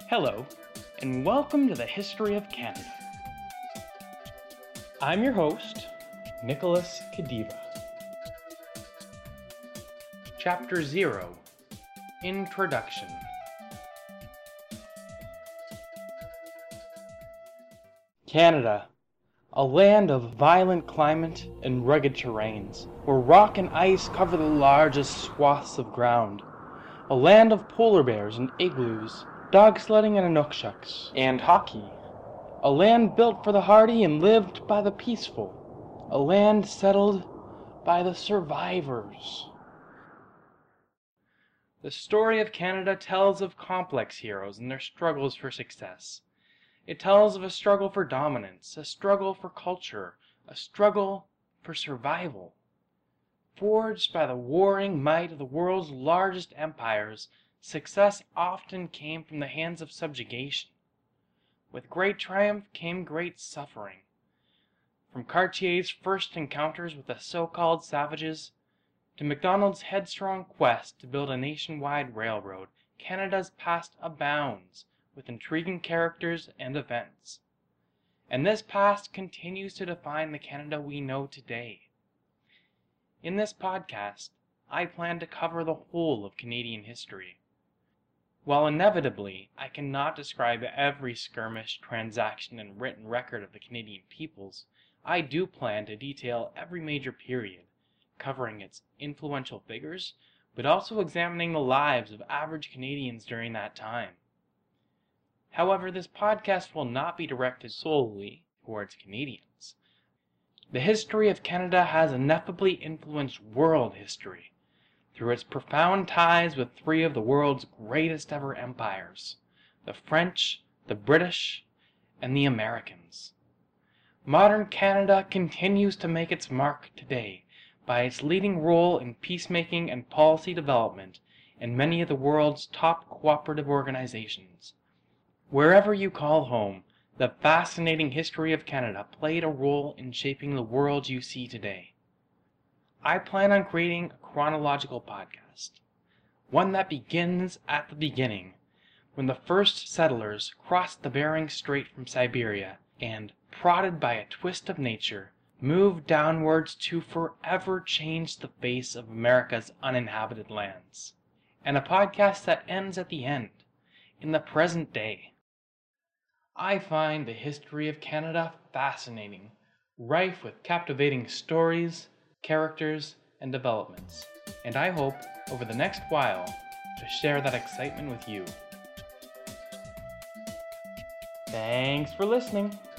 Hello, and welcome to the History of Canada. I'm your host, Nicholas Kadiva. Chapter 0, Introduction. Canada, a land of violent climate and rugged terrains, where rock and ice cover the largest swaths of ground. A land of polar bears and igloos, dog sledding and inuksuks, and hockey. A land built for the hardy and lived by the peaceful. A land settled by the survivors. The story of Canada tells of complex heroes and their struggles for success. It tells of a struggle for dominance, a struggle for culture, a struggle for survival. Forged by the warring might of the world's largest empires, success often came from the hands of subjugation. With great triumph came great suffering. From Cartier's first encounters with the so-called savages, to Macdonald's headstrong quest to build a nationwide railroad, Canada's past abounds with intriguing characters and events. And this past continues to define the Canada we know today. In this podcast, I plan to cover the whole of Canadian history. While inevitably I cannot describe every skirmish, transaction, and written record of the Canadian peoples, I do plan to detail every major period, covering its influential figures, but also examining the lives of average Canadians during that time. However, this podcast will not be directed solely towards Canadians. The history of Canada has ineffably influenced world history through its profound ties with three of the world's greatest ever empires, the French, the British, and the Americans. Modern Canada continues to make its mark today by its leading role in peacemaking and policy development in many of the world's top cooperative organizations. Wherever you call home, the fascinating history of Canada played a role in shaping the world you see today. I plan on creating a chronological podcast, one that begins at the beginning, when the first settlers crossed the Bering Strait from Siberia and, prodded by a twist of nature, moved downwards to forever change the face of America's uninhabited lands. And a podcast that ends at the end, in the present day. I find the history of Canada fascinating, rife with captivating stories, characters, and developments, and I hope, over the next while, to share that excitement with you. Thanks for listening.